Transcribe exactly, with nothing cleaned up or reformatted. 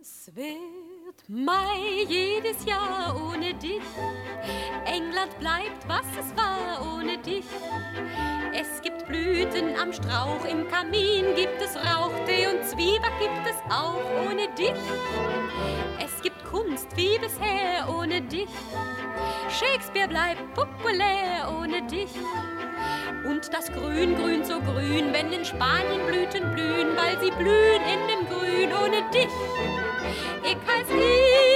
Es wird Mai jedes Jahr ohne dich. England bleibt, was es war ohne dich. Es gibt Blüten am Strauch, im Kamin gibt es Rauch, Tee und Zwieback gibt es auch ohne dich. Es gibt Kunst wie bisher ohne dich. Shakespeare bleibt populär ohne dich. Und das Grün grünt so grün, wenn in Spanien Blüten blühen, weil sie blühen in dem Grün ohne dich. Ich heiß